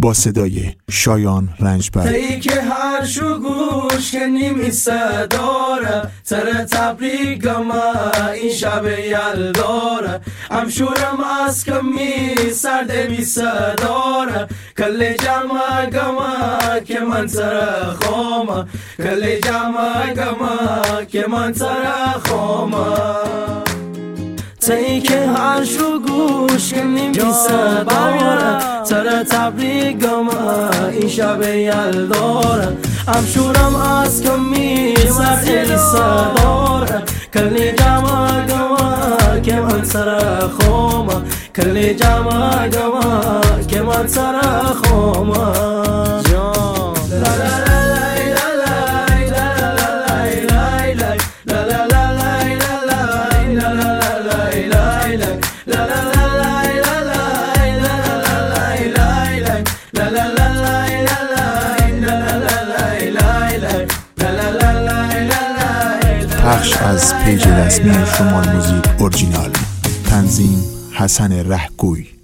با صدای شایان رنجبر. تایی که هر شو گوش کنیم ایسا داره سر تبریگم این شب یلداره امشورم از کمی سرد بیسا داره کل جمع گمه که من سر خومه کل جمع گمه که من سر خومه تایی که هر شو گوش کنیم بیسا داره سر تبریگم این شب یلداره امشورم از کمی سرد بیسا داره کل جمع گمه که من سر خومه کل جمع گمه که من سر خومه پخش از پیج رسمی شمال موزیک اورجینال. تنظیم حسن رهگوی.